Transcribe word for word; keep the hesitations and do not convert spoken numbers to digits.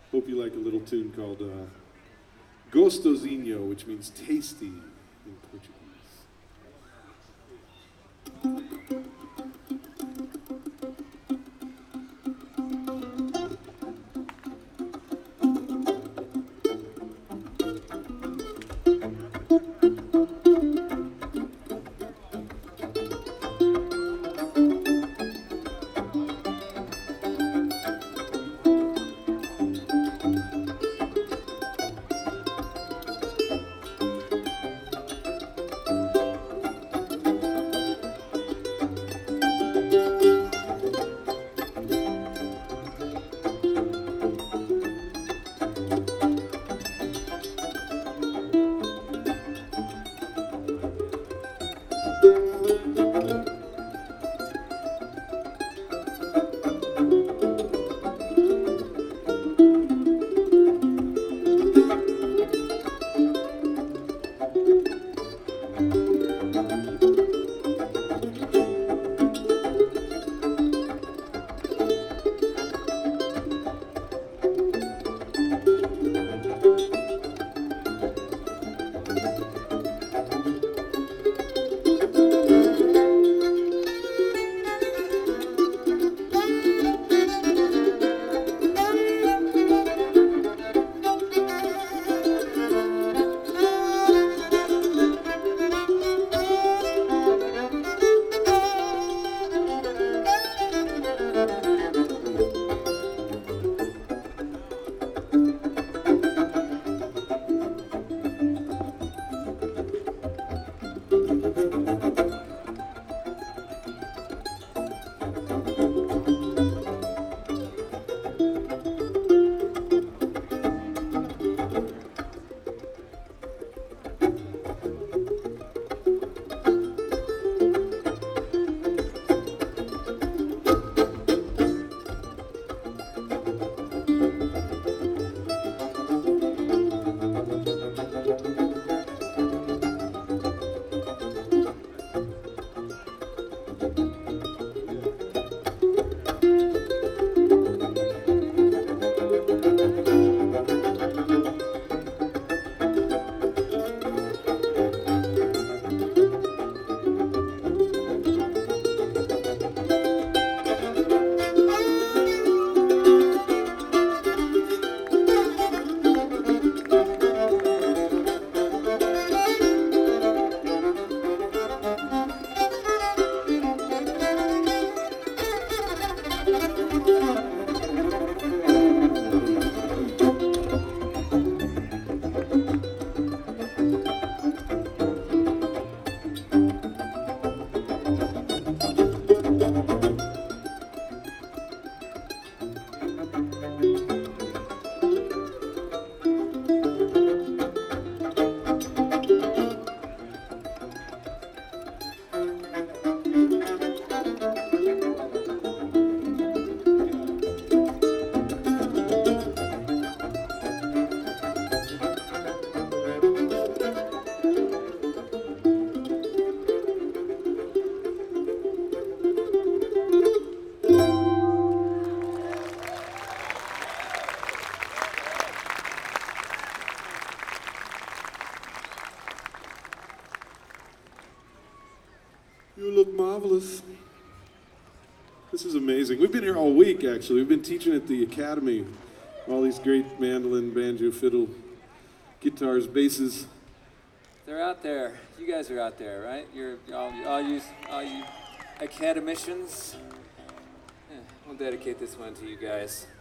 Hope you like a little tune called uh, Gostosinho, which means tasty in Portuguese. You look marvelous. This is amazing. We've been here all week, actually. We've been teaching at the academy. All these great mandolin, banjo, fiddle, guitars, basses. They're out there. You guys are out there, right? You're all, all you, all you academicians. Yeah, we'll dedicate this one to you guys.